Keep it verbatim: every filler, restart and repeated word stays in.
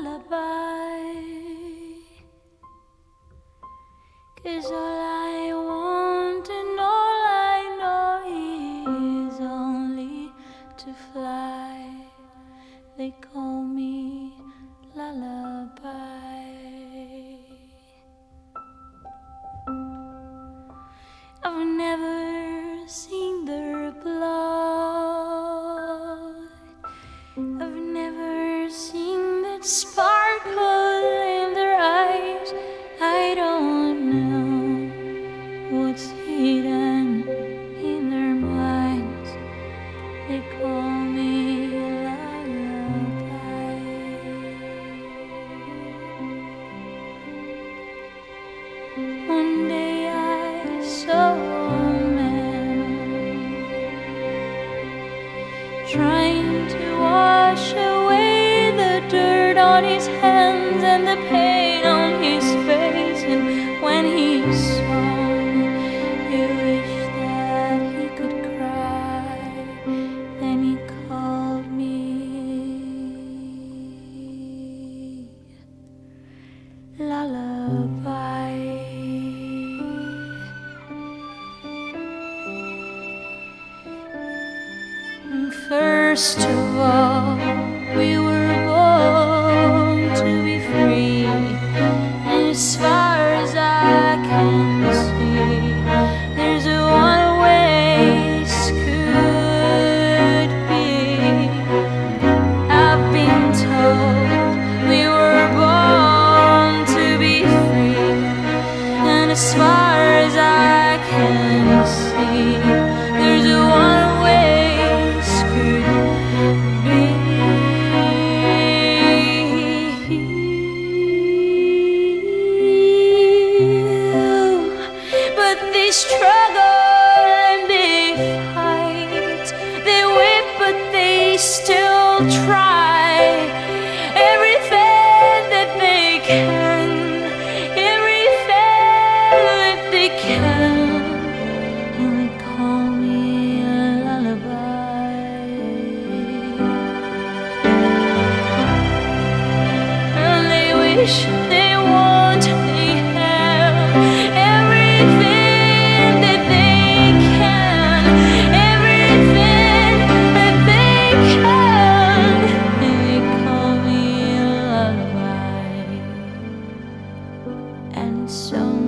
lullaby, 'cause all I want and all I know is only to fly. They call me lullaby. I've never seen their blood, I've never seen that sparkle in their eyes. I don't know what's hidden in their minds. They call me lullaby. One day I saw a man trying to wash away the dirt on his hands and the pain on his face, and when he saw he wished that he could cry. Then he called me lullaby. First of all, we were born to be free, and as far as I can see, there's a one-way could be. I've been told we were born to be free, and as far as I can see, there's a one-way struggle and they fight, they whip but they still try everything that they can, everything that they can, and they call me a lullaby. And they wish they want, they have everything so